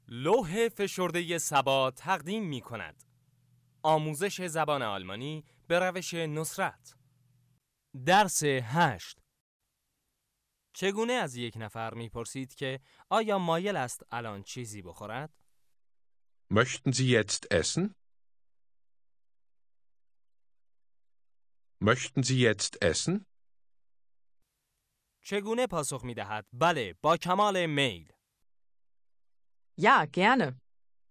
لوح فشرده سبا تقدیم می کند. آموزش زبان آلمانی به روش نصرت. درس 8. چگونه از یک نفر می پرسید که آیا مایل است الان چیزی بخورد؟ Möchten Sie jetzt essen? Möchten Sie jetzt essen? چگونه پاسخ می دهد؟ بله، با کمال میل. Ja, gerne.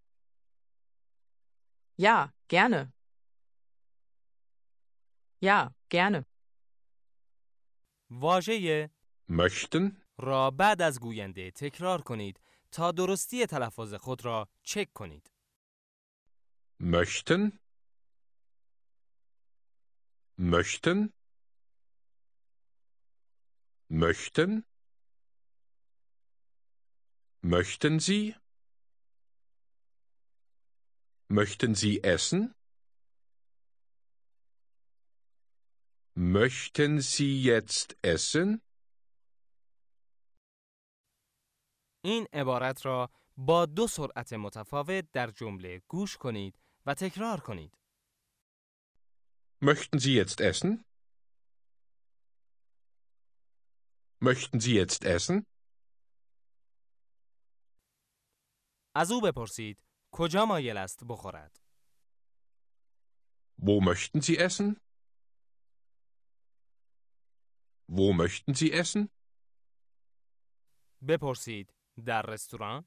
Ja, gerne. Ja, gerne. واژه Möchten, را بعد از گوینده تکرار کنید تا درستی تلفظ خود را چک کنید. möchten, möchten, möchten, möchten Sie? Möchten Sie essen? Möchten Sie jetzt essen? این عبارت را با دو سرعت متفاوت در جمله گوش کنید و تکرار کنید. Möchten Sie jetzt essen? Möchten Sie jetzt essen? از او بپرسید کجا مایل است بخورد. Wo möchten Sie essen? Wo möchten Sie essen? بپرسید در رستوران؟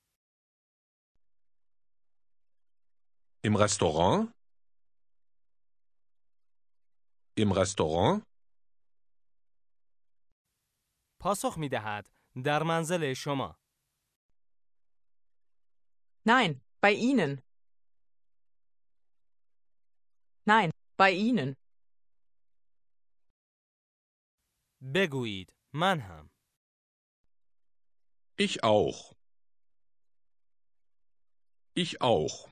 Im Restaurant? Im Restaurant? پاسخ می دهد در منزل شما. Nein, bei Ihnen. Nein, bei Ihnen. بگویید من هم. Ich auch. Ich auch.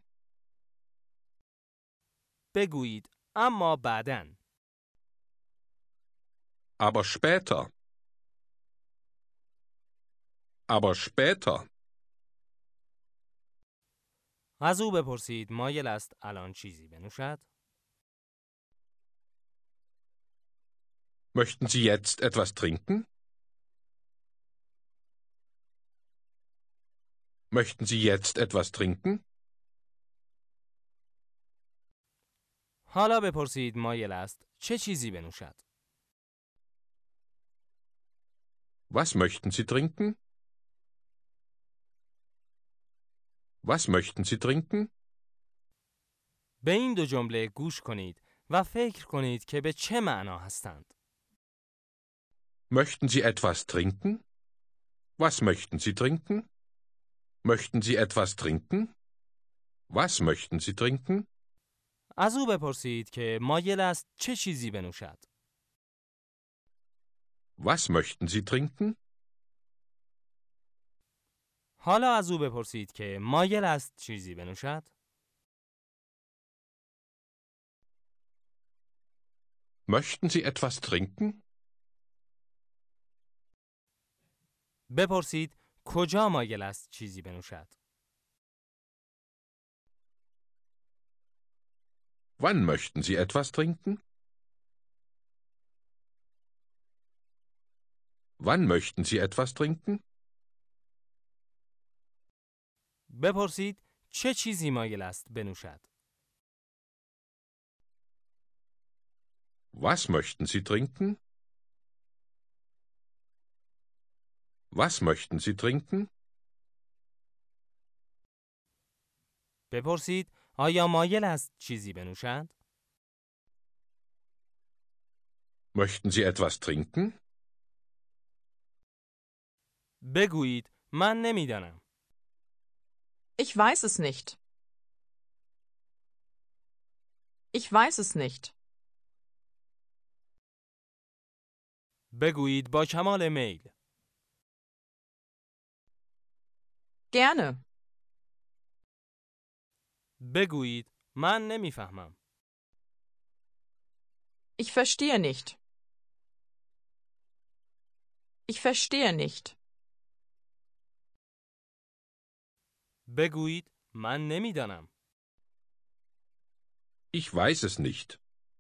بگویید اما بعداً. Aber später. Aber später. از او بپرسید مایل است الان چیزی بنوشد؟ Möchten Sie jetzt etwas trinken? Möchten Sie jetzt etwas trinken? حالا بپرسید مایل است چه چیزی بنوشد؟ Was möchten Sie trinken? Was möchten Sie trinken? به این دو جمله گوش کنید و فکر کنید که به چه معنا هستند. Möchten Sie etwas trinken? Was möchten Sie trinken? Möchten Sie etwas trinken? Was möchten Sie trinken? از او بپرسید که مایل است چه چیزی بنوشد. Was möchten Sie trinken? حالا از او بپرسید که مایل است چیزی بنوشد. Möchten Sie etwas trinken? بپرسید کجا مایل است چیزی بنوشد. Wann möchten Sie etwas trinken? Wann möchten Sie etwas trinken? بپرسید چه چیزی مایل است بنوشد. Was möchten Sie trinken? Was möchten Sie trinken? بپرسید آیا مایل است چیزی بنوشد؟ Möchten Sie etwas trinken? بگویید من نمیدانم. Ich weiß es nicht. Ich weiß es nicht. بگویید با کمال میل. Gerne. بگویید من نمیفهمم. Ich verstehe nicht. Ich verstehe nicht. بگویید من نمیدانم. Ich weiß es nicht.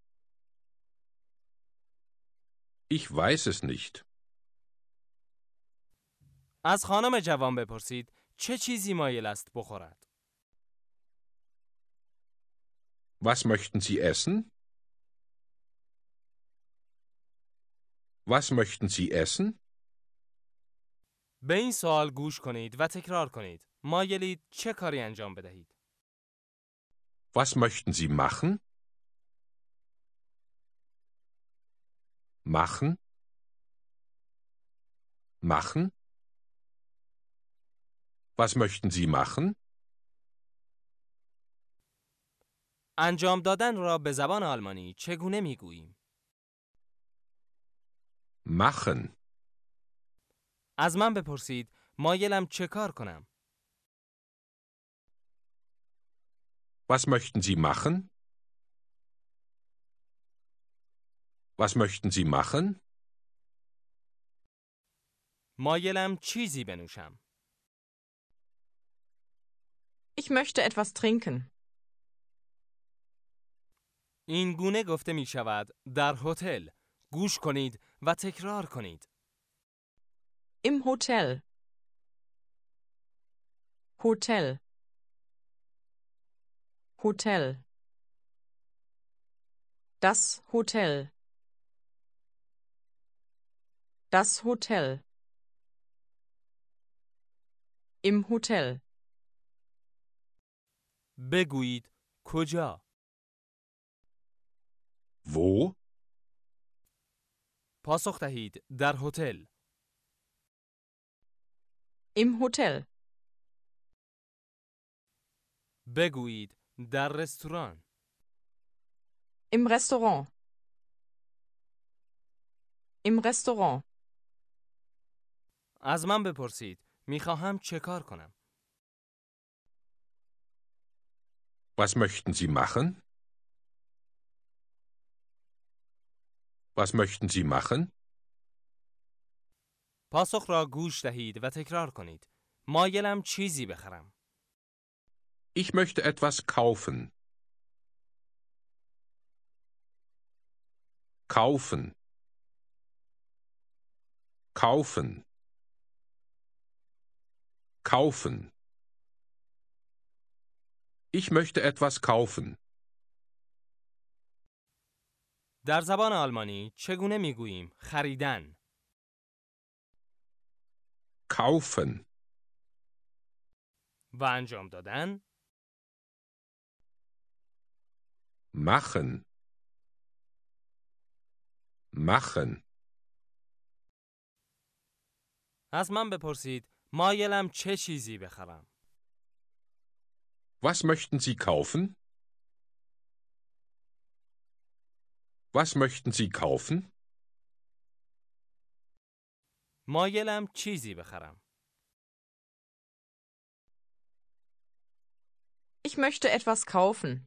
Ich weiß es nicht. از خانم جوان بپرسید چه چیزی مایل است بخورد. Was möchten Sie essen? Was möchten Sie essen? به این سوال گوش کنید و تکرار کنید. مایلید چه کاری انجام بدهید؟ Was möchten Sie machen? Machen? Machen? Was möchten Sie machen? انجام دادن را به زبان آلمانی چگونه میگوییم؟ Machen. از من بپرسید مایلم چه کار کنم؟ Was möchten Sie machen? Was möchten Sie machen? مایلم چیزی بنوشم. Ich möchte etwas trinken. این گونه گفته می شود در هتل. گوش کنید و تکرار کنید. Im Hotel. Hotel. Hotel. Das Hotel. Das Hotel. Im Hotel. بگویید کجا؟ Wo? پاسخ دهید در هتل. Im Hotel. بگویید در رستوران. Im Restaurant. Im Restaurant. از من بپرسید میخواهم چه کار کنم؟ Was möchten Sie machen? Was möchten Sie machen? پاسخ را گوش دهید و تکرار کنید. مایلم چیزی بخرم. Ich möchte etwas kaufen. Kaufen. Kaufen. Kaufen. Ich möchte etwas kaufen. در زبان آلمانی چگونه میگوییم خریدن؟ Kaufen. و انجام دادن؟ Machen. Machen. از من bepursid مایلم چه چیزی بخرم. Was möchten Sie kaufen? Was möchten Sie kaufen? مایلم چیزی بخرم. Ich möchte etwas kaufen.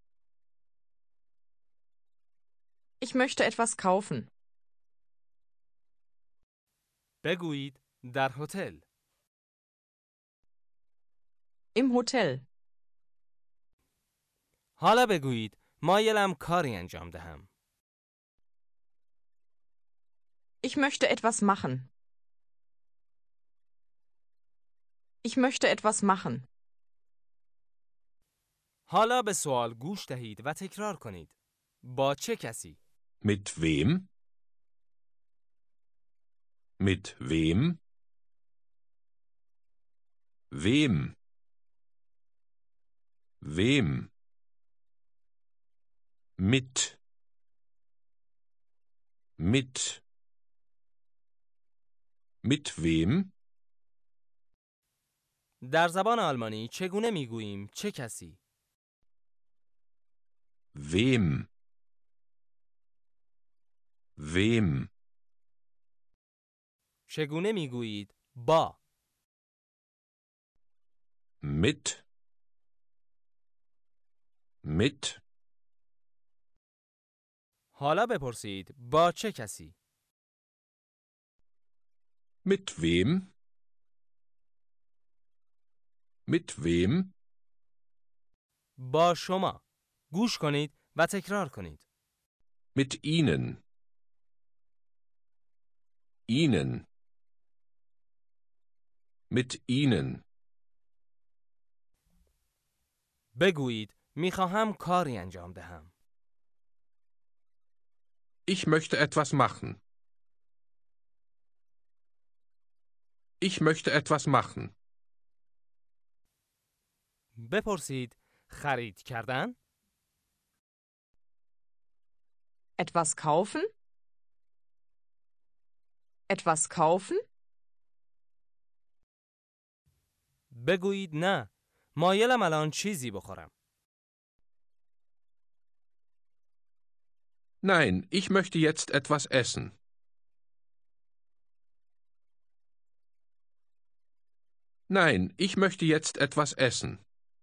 Ich möchte etwas kaufen. بگویید در هتل. Im Hotel. حالا بگویید مایلم کاری انجام دهم. Ich möchte etwas machen. Ich möchte etwas machen. حالا به سوال گوش دهید و تکرار کنید. با چه کسی؟ Mit wem? Mit wem? Wem? Wem? Mit. Mit. Mit wem? در زبان آلمانی چگونه میگوییم چه کسی؟ Wem? Wem? چگونه میگویید با؟ Mit. Mit. حالا بپرسید با چه کسی؟ Mit wem? Mit wem? با شما. گوش کنید و تکرار کنید. Mit Ihnen. Ihnen. Mit Ihnen. بگویید میخواهم کاری انجام دهم. Ich möchte etwas machen. Ich möchte etwas machen. بپرسید خرید کردن؟ Etwas kaufen? Etwas kaufen? بگویید نه. مایلم الان چیزی بخورم. Nein, ich möchte jetzt etwas essen. Nein, ich möchte jetzt etwas essen.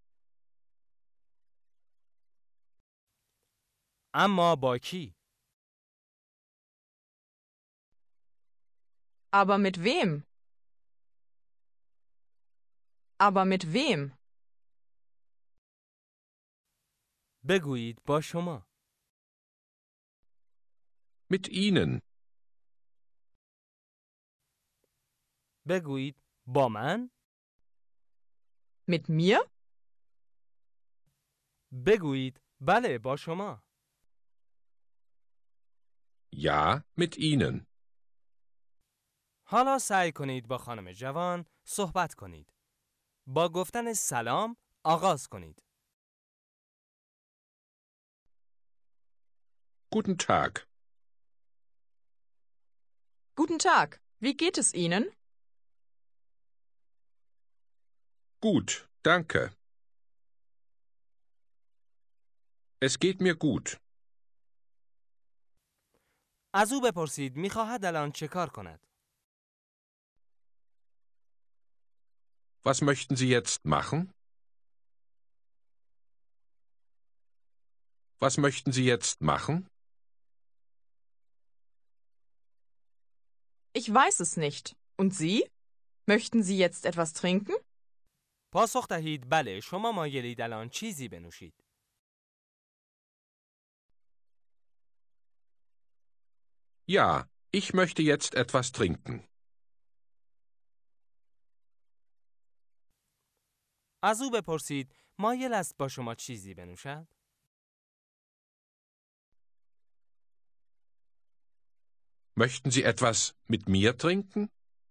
اما با کی؟ Aber mit wem? Aber mit wem? بگویید با شما. Mit Ihnen. بگویید با من؟ Mit mir? بگویید بله با شما. Ja, mit Ihnen. حالا سعی کنید با خانم جوان صحبت کنید. با گفتن سلام آغاز کنید. Guten Tag. Guten Tag. Wie geht es Ihnen? Gut, danke. Es geht mir gut. از او بپرسید میخواهد الان چه کار کند. Was möchten Sie jetzt machen? Was möchten Sie jetzt machen? Ich weiß es nicht. Und Sie? Möchten Sie jetzt etwas trinken? پاسخ دهید بله شما مایلید الان چیزی بنوشید. Ja, ich möchte jetzt etwas trinken. از او بپرسید مایل است با شما چیزی بنوشد. Möchten Sie etwas mit mir trinken?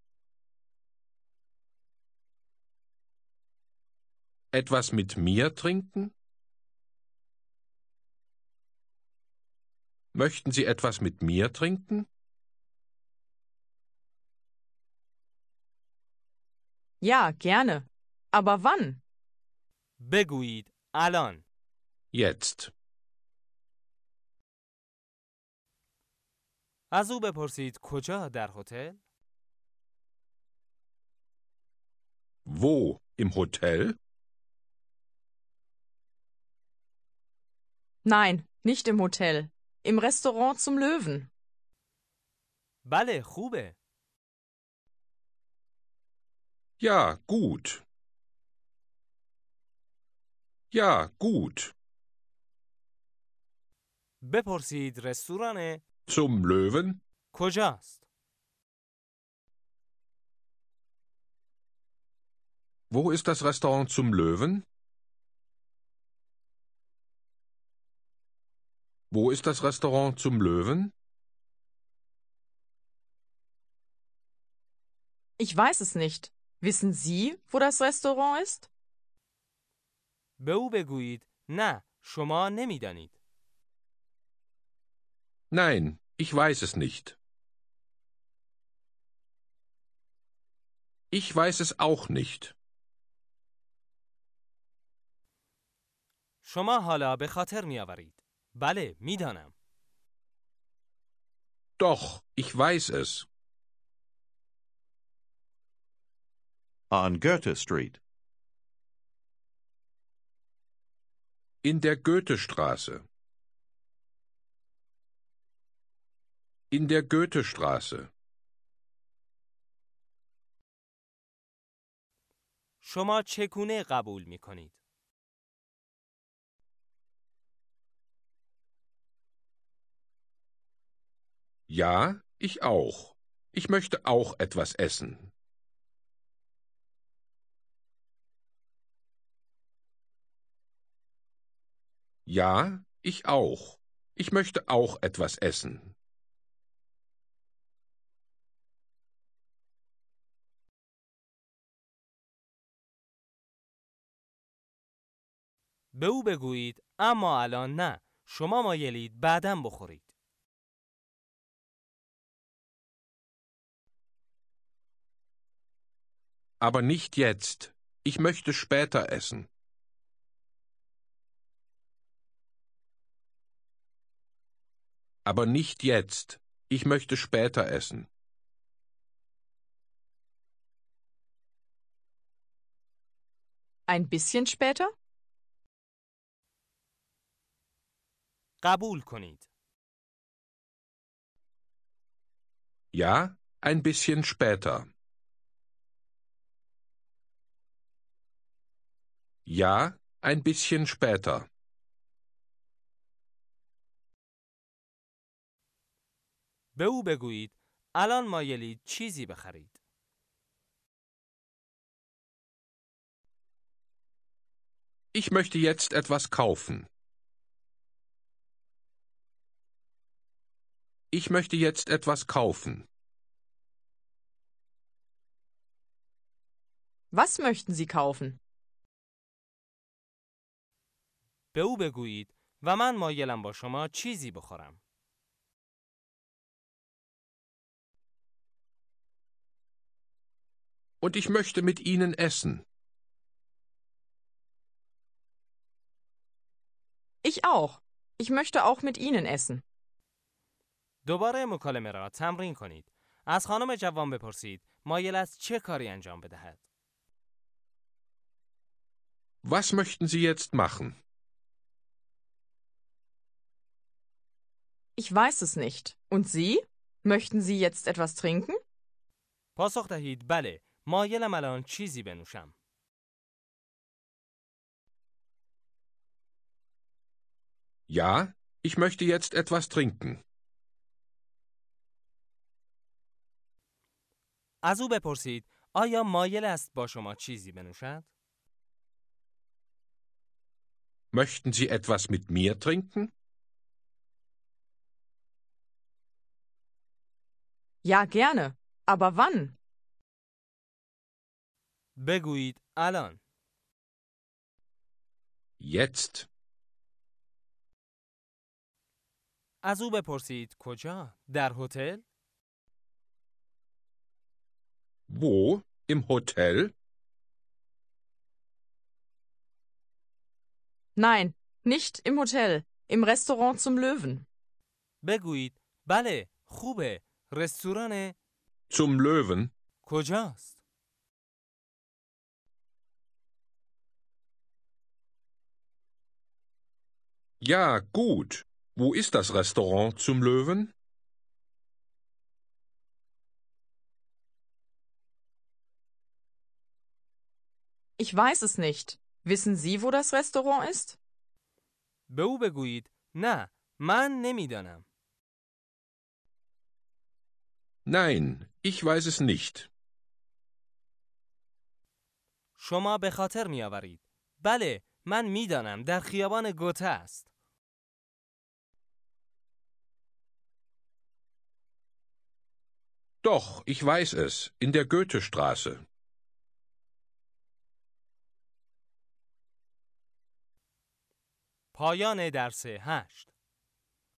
Etwas mit mir trinken? Möchten Sie etwas mit mir trinken? Ja, gerne. Aber wann? بگویید الان. Jetzt. از او بپرسید کجا در هتل؟ Wo? Im Hotel? Nein, nicht im Hotel. Im Restaurant zum Löwen. بله خوبه. Ja, gut. Ja, gut. بپرسید رستوران Zum Löwen? کجاست؟ Wo ist das Restaurant zum Löwen? Wo ist das Restaurant zum Löwen? Ich weiß es nicht. Wissen Sie, wo das Restaurant ist? به او بگویید نه شما نمیدانید. Nein, ich weiß es nicht. Ich weiß es auch nicht. شما حالا به خاطر می آورید. بله میدانم. Doch, ich weiß es. On Goethe Street. In der Goethestraße. In der Goethestraße. شما چگونه قبول می کنید؟ Ja, ich auch. Ich möchte auch etwas essen. Ja, ich auch. Ich möchte auch etwas essen. به او بگویید اما الان نه. شما مایلید بعداً بخورید. Aber nicht jetzt. Ich möchte später essen. Aber nicht jetzt. Ich möchte später essen. Ein bisschen später? قبول کنید. Ja, ein bisschen später. Ja, ein bisschen später. به او بگویید الان مایلید چیزی بخرید. Ich möchte jetzt etwas kaufen. Ich möchte jetzt etwas kaufen. Was möchten Sie kaufen? به او بگویید و من مایلم با شما چیزی بخورم. Und ich möchte mit Ihnen essen. Ich auch. Ich möchte auch mit Ihnen essen. دوباره مکالمه را تمرین کنید. از خانم جوان بپرسید مایل است چه کاری انجام بدهد. Was möchten Sie jetzt machen? Ich weiß es nicht. Und Sie? Möchten Sie jetzt etwas trinken? پاسخ دهید بله، مایلم الان چیزی بنوشم. Ja, ich möchte jetzt etwas trinken. از او بپرسید آیا مایل است با شما چیزی بنوشد؟ Möchten Sie etwas mit mir trinken? Ja, gerne. Aber wann? بگویید الان. Jetzt. از او بپرسید کجا؟ در هتل؟ Wo? Im Hotel? Nein, nicht im Hotel. Im Restaurant zum Löwen. بگویید بله، خوبه. رستوران Zum Löwen? کجاست؟ Ja, gut. Wo ist das Restaurant zum Löwen? Ich weiß es nicht. Wissen Sie, wo das Restaurant ist? به او بگویید نه، من نمیدانم. Nein, ich weiß es nicht. شما به خاطر می آورید. بله، من میدانم در خیابان گوته است. Doch, ich weiß es, in der Goethestraße. پایان درس 8